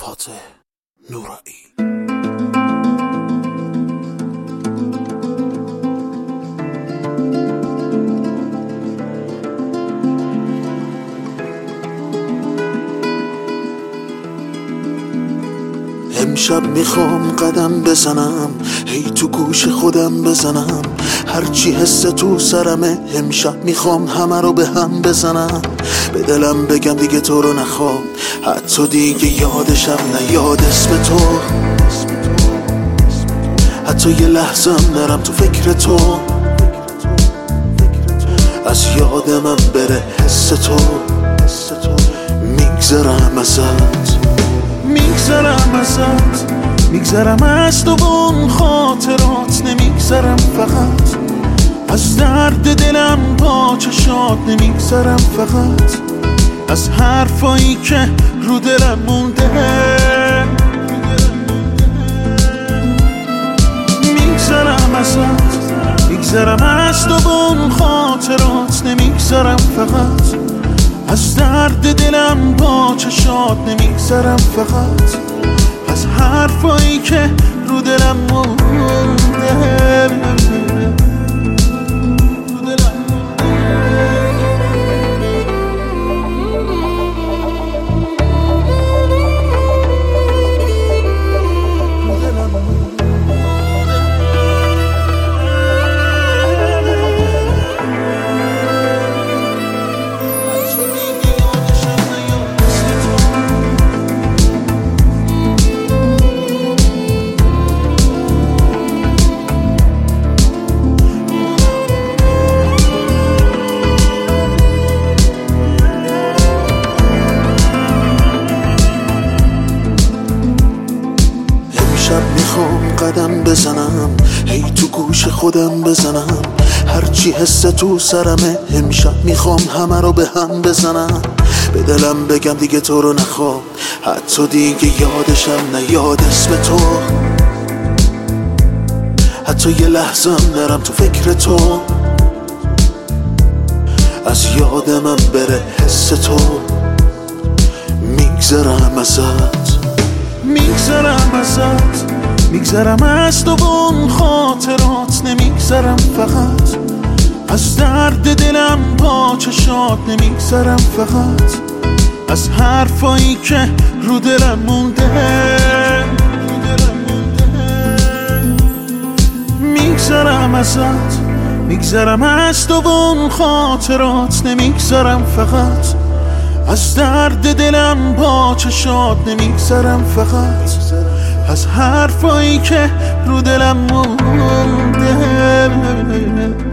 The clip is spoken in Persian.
فاتح نورایی. امشب میخوام قدم بزنم، هی تو گوش خودم بزنم، هرچی حس تو سرمه. امشب میخوام همه رو به هم بزنم، به دلم بگم دیگه تو رو نخوام، حتی دیگه یادشم نیاد اسم تو، حتی یه لحظه نرم تو فکر تو، از یاد من بره حس تو. میگذرم ازت، میگذرم ازت، میگذرم از تو اون خاطرات، نمیگذرم فقط از درد دلم با چشات، نمیگذرم فقط از حرفایی که رو دلم مونده. میگذرم ازت، میگذرم از تو اون خاطرات، نمیگذرم فقط از درد دلم با چشات، نمیگذرم فقط از حرفایی که رو دلم مونده. میخوام قدم بزنم، هی تو گوش خودم بزنم، هرچی حس تو سرمه. امشب میخوام همه رو به هم بزنم، به دلم بگم دیگه تو رو نخوام، حتی دیگه یادشم نیاد اسم تو، حتی یه لحظه نرم تو فکر تو، از یاد من بره حس تو. میگذرم ازت، میگذرم ازت، میگذرم از تو اون خاطرات، نمیگذرم فقط از درد دلم با چشات، نمیگذرم فقط از حرفایی که رو دلم مونده. میگذرم ازت، میگذرم از تو اون خاطرات، نمیگذرم فقط از درد دلم با چشات، نمیگذرم فقط از حرفایی که رو دلم مونده.